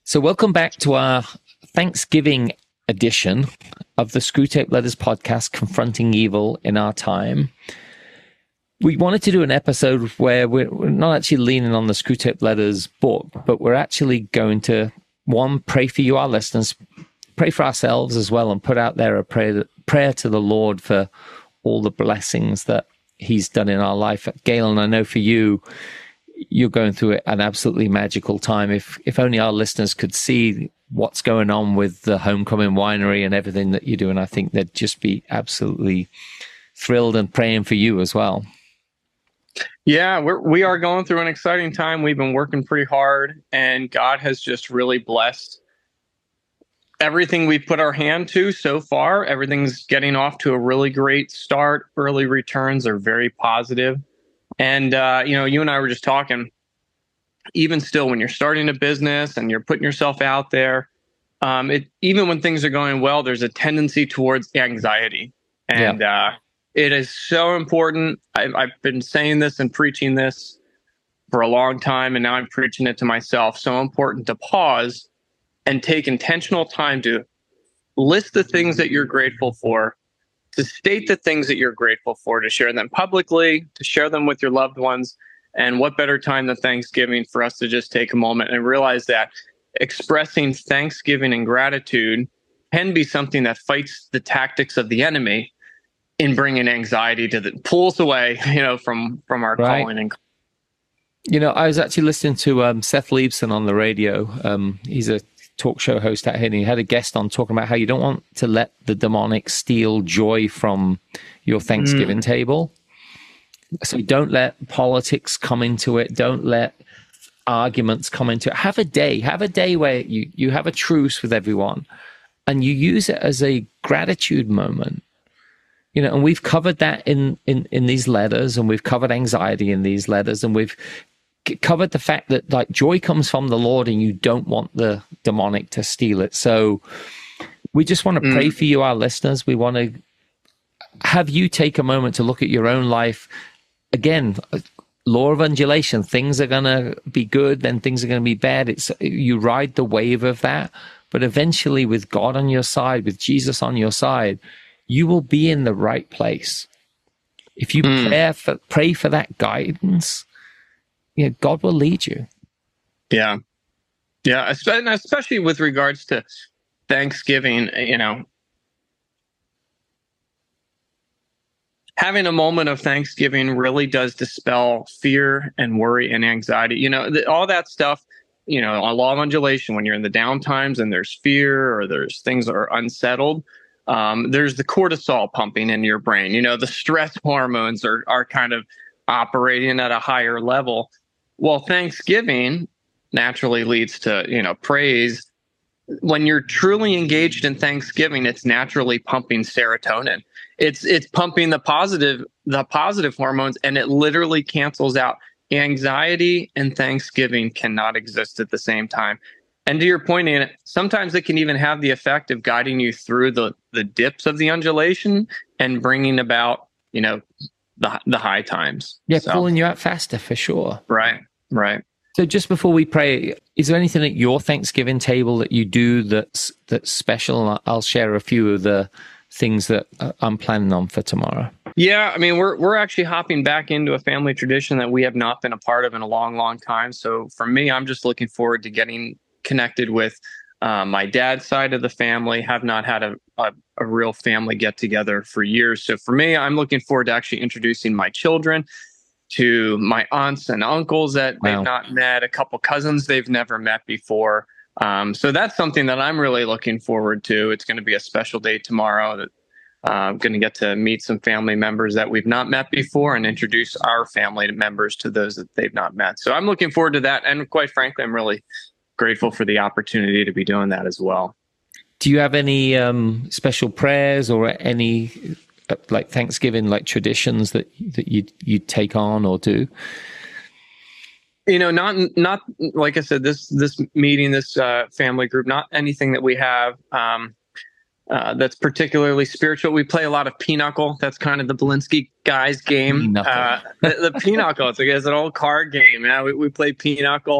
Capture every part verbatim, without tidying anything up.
So, welcome back to our Thanksgiving edition of the Screwtape Letters podcast, Confronting Evil in Our Time. We wanted to do an episode where we're, we're not actually leaning on the Screwtape Letters book, but we're actually going to, one, pray for you, our listeners, pray for ourselves as well, and put out there a prayer, prayer to the Lord for all the blessings that He's done in our life. Galen, I know for you, you're going through an absolutely magical time. If if only our listeners could see what's going on with the Homecoming Winery and everything that you're doing, I think they'd just be absolutely thrilled and praying for you as well. Yeah, we're, we are going through an exciting time. We've been working pretty hard, and God has just really blessed everything we've put our hand to so far. Everything's getting off to a really great start. Early returns are very positive. And, uh, you know, you and I were just talking, even still, when you're starting a business and you're putting yourself out there, um, it, even when things are going well, there's a tendency towards anxiety. And yeah. uh, it is so important. I, I've been saying this and preaching this for a long time, and now I'm preaching it to myself. So important to pause and take intentional time to list the things that you're grateful for, to state the things that you're grateful for, to share them publicly, to share them with your loved ones. And what better time than Thanksgiving for us to just take a moment and realize that expressing thanksgiving and gratitude can be something that fights the tactics of the enemy in bringing anxiety to the pulls away, you know, from, from our right. calling. And You know, I was actually listening to um, Seth Leibson on the radio. Um, he's a talk show host out here, and he had a guest on talking about how you don't want to let the demonic steal joy from your Thanksgiving mm. table. So don't let politics come into it. Don't let arguments come into it. Have a day. Have a day where you, you have a truce with everyone and you use it as a gratitude moment. You know, and we've covered that in, in, in these letters, and we've covered anxiety in these letters, and we've covered the fact that like joy comes from the Lord and you don't want the demonic to steal it. So we just want to mm. pray for you, our listeners. We want to have you take a moment to look at your own life. Again, law of undulation, things are going to be good, then things are going to be bad. It's you ride the wave of that, but eventually with God on your side, with Jesus on your side, you will be in the right place. If you mm. pray for, pray for that guidance, you know, God will lead you. Yeah. Yeah. Especially with regards to Thanksgiving, you know, having a moment of Thanksgiving really does dispel fear and worry and anxiety. You know, the, all that stuff, you know, a law of undulation, when you're in the down times and there's fear or there's things that are unsettled, um, there's the cortisol pumping in your brain. You know, the stress hormones are are kind of operating at a higher level. Well, Thanksgiving naturally leads to, you know, praise. When you're truly engaged in Thanksgiving, it's naturally pumping serotonin. It's it's pumping the positive the positive hormones, and it literally cancels out anxiety. And Thanksgiving cannot exist at the same time. And to your point, Anna, sometimes it can even have the effect of guiding you through the the dips of the undulation and bringing about, you know, the the high times. Yeah, so, pulling you out faster for sure. Right. Right. So just before we pray, is there anything at your Thanksgiving table that you do that's that's special? I'll share a few of the things that I'm planning on for tomorrow. Yeah, I mean, we're we're actually hopping back into a family tradition that we have not been a part of in a long, long time. So for me, I'm just looking forward to getting connected with uh, my dad's side of the family. Have not had a, a, a real family get together for years. So for me, I'm looking forward to actually introducing my children to my aunts and uncles that wow. they've not met, a couple cousins they've never met before. Um, so that's something that I'm really looking forward to. It's going to be a special day tomorrow that uh, I'm going to get to meet some family members that we've not met before and introduce our family members to those that they've not met. So I'm looking forward to that. And quite frankly, I'm really grateful for the opportunity to be doing that as well. Do you have any um, special prayers or any like Thanksgiving, like traditions that that you you take on or do? You know, not not like I said, this this meeting, this uh, family group, not anything that we have um, uh, that's particularly spiritual. We play a lot of pinochle. That's kind of the Belinsky guys' game. Uh, the, the pinochle, it's, like, it's an old card game. Yeah, we, we play pinochle.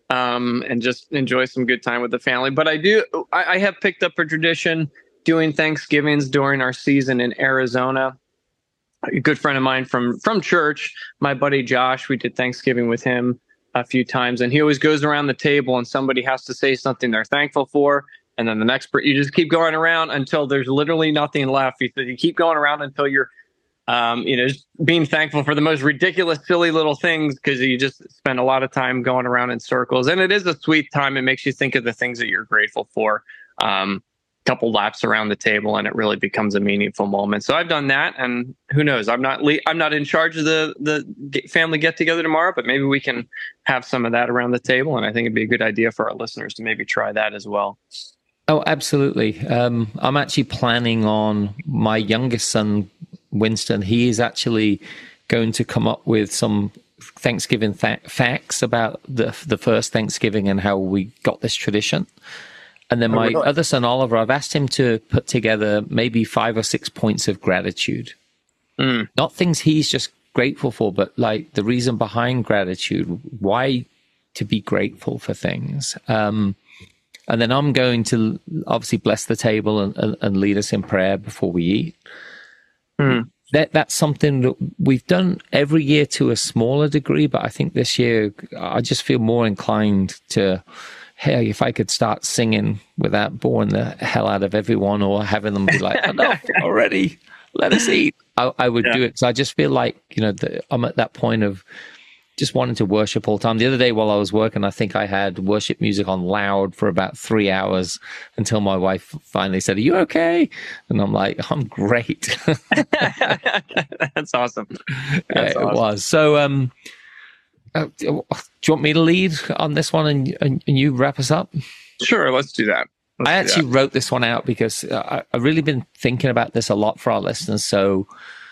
um, and just enjoy some good time with the family. But I do, I, I have picked up a tradition doing Thanksgivings during our season in Arizona. A good friend of mine from from church, my buddy Josh, we did Thanksgiving with him a few times, and he always goes around the table and somebody has to say something they're thankful for, and then the next per- you just keep going around until there's literally nothing left. You, you keep going around until you're um, you know, just being thankful for the most ridiculous, silly little things, because you just spend a lot of time going around in circles. And it is a sweet time. It makes you think of the things that you're grateful for. Um, couple laps around the table, and it really becomes a meaningful moment. So I've done that, and who knows? I'm not le- I'm not in charge of the the family get together tomorrow, but maybe we can have some of that around the table, and I think it'd be a good idea for our listeners to maybe try that as well. Oh, absolutely. Um, I'm actually planning on my youngest son, Winston. He is actually going to come up with some Thanksgiving fa- facts about the the first Thanksgiving and how we got this tradition. And then my oh, really? other son, Oliver, I've asked him to put together maybe five or six points of gratitude. Mm. Not things he's just grateful for, but like the reason behind gratitude, why to be grateful for things. Um, and then I'm going to obviously bless the table and, and, and lead us in prayer before we eat. Mm. That That's something that we've done every year to a smaller degree, but I think this year I just feel more inclined to... Hey, if I could start singing without boring the hell out of everyone or having them be like, enough already, let us eat, I, I would yeah. do it. So I just feel like, you know, the, I'm at that point of just wanting to worship all the time. The other day while I was working, I think I had worship music on loud for about three hours until my wife finally said, are you okay? And I'm like, I'm great. That's awesome. That's yeah, awesome. It was. So, um, Uh, do you want me to lead on this one and, and, and you wrap us up? Sure, let's do that. Let's I actually that. wrote this one out because I, I've really been thinking about this a lot for our listeners. So,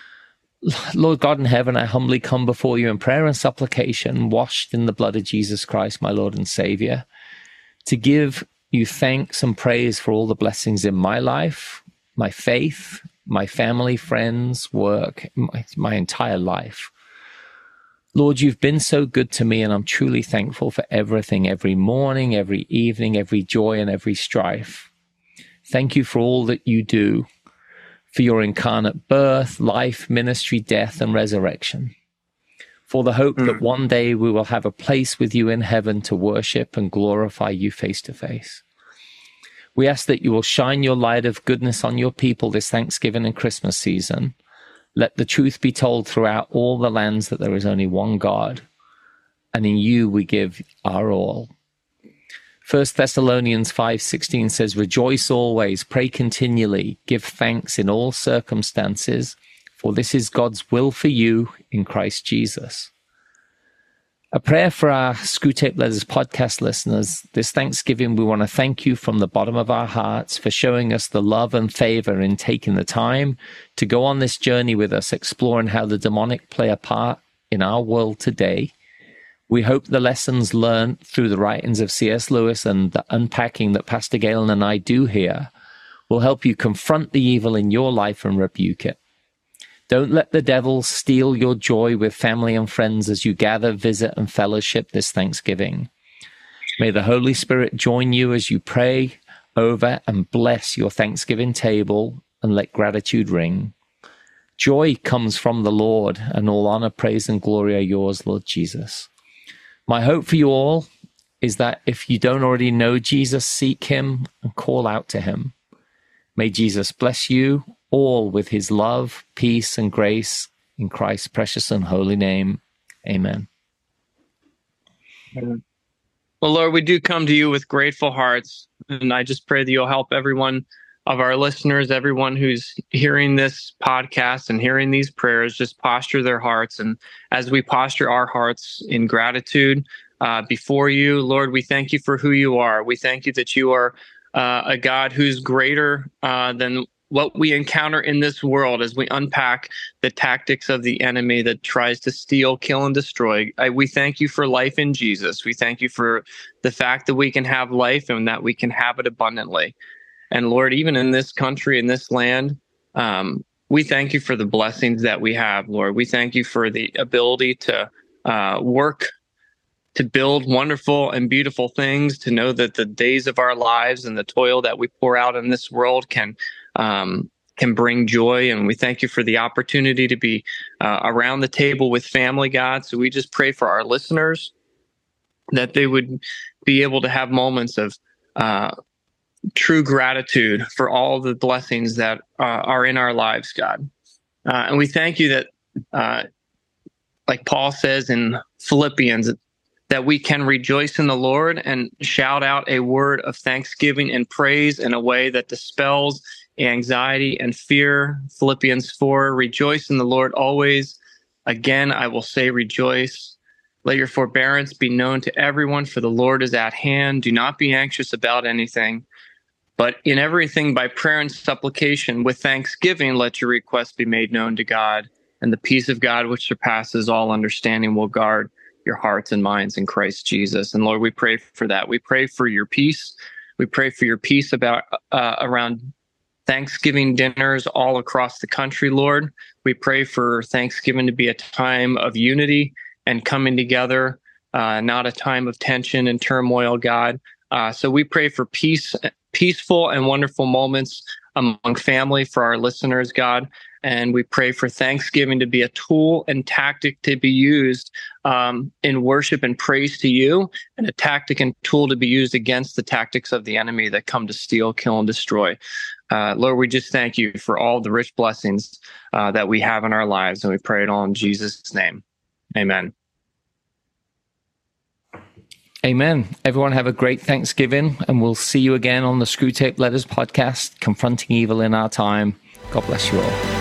Lord God in heaven, I humbly come before you in prayer and supplication, washed in the blood of Jesus Christ, my Lord and Savior, to give you thanks and praise for all the blessings in my life, my faith, my family, friends, work, my, my entire life. Lord, you've been so good to me, and I'm truly thankful for everything, every morning, every evening, every joy, and every strife. Thank you for all that you do, for your incarnate birth, life, ministry, death, and resurrection, for the hope mm. that one day we will have a place with you in heaven to worship and glorify you face to face. We ask that you will shine your light of goodness on your people this Thanksgiving and Christmas season. Let the truth be told throughout all the lands that there is only one God, and in you we give our all. First Thessalonians five sixteen says, rejoice always, pray continually, give thanks in all circumstances, for this is God's will for you in Christ Jesus. A prayer for our Screwtape Letters podcast listeners. This Thanksgiving, we want to thank you from the bottom of our hearts for showing us the love and favor in taking the time to go on this journey with us, exploring how the demonic play a part in our world today. We hope the lessons learned through the writings of C S Lewis and the unpacking that Pastor Galen and I do here will help you confront the evil in your life and rebuke it. Don't let the devil steal your joy with family and friends as you gather, visit, and fellowship this Thanksgiving. May the Holy Spirit join you as you pray over and bless your Thanksgiving table and let gratitude ring. Joy comes from the Lord, and all honor, praise, and glory are yours, Lord Jesus. My hope for you all is that if you don't already know Jesus, seek him and call out to him. May Jesus bless you all with his love, peace, and grace in Christ's precious and holy name. Amen. Well, Lord, we do come to you with grateful hearts, and I just pray that you'll help everyone of our listeners, everyone who's hearing this podcast and hearing these prayers, just posture their hearts. And as we posture our hearts in gratitude uh, before you, Lord, we thank you for who you are. We thank you that you are uh, a God who's greater uh, than what we encounter in this world as we unpack the tactics of the enemy that tries to steal, kill, and destroy. I, we thank you for life in Jesus. We thank you for the fact that we can have life and that we can have it abundantly. And Lord, even in this country, in this land, um, we thank you for the blessings that we have, Lord. We thank you for the ability to uh, work to build wonderful and beautiful things, to know that the days of our lives and the toil that we pour out in this world can um, can bring joy. And we thank you for the opportunity to be uh, around the table with family, God. So we just pray for our listeners that they would be able to have moments of uh, true gratitude for all the blessings that uh, are in our lives, God. Uh, and we thank you that, uh, like Paul says in Philippians, that we can rejoice in the Lord and shout out a word of thanksgiving and praise in a way that dispels anxiety and fear. Philippians four, rejoice in the Lord always. Again, I will say rejoice. Let your forbearance be known to everyone, for the Lord is at hand. Do not be anxious about anything, but in everything by prayer and supplication with thanksgiving, let your requests be made known to God, and the peace of God, which surpasses all understanding, will guard your hearts and minds in Christ Jesus. And Lord, we pray for that. We pray for your peace. We pray for your peace about uh, around Thanksgiving dinners all across the country, Lord. We pray for Thanksgiving to be a time of unity and coming together, uh, not a time of tension and turmoil, God. Uh, so we pray for peace, peaceful and wonderful moments among family for our listeners, God. And we pray for Thanksgiving to be a tool and tactic to be used um, in worship and praise to you, and a tactic and tool to be used against the tactics of the enemy that come to steal, kill, and destroy. Uh, Lord, we just thank you for all the rich blessings uh, that we have in our lives, and we pray it all in Jesus' name. Amen. Amen. Everyone have a great Thanksgiving, and we'll see you again on the Screwtape Letters podcast, Confronting Evil in Our Time. God bless you all.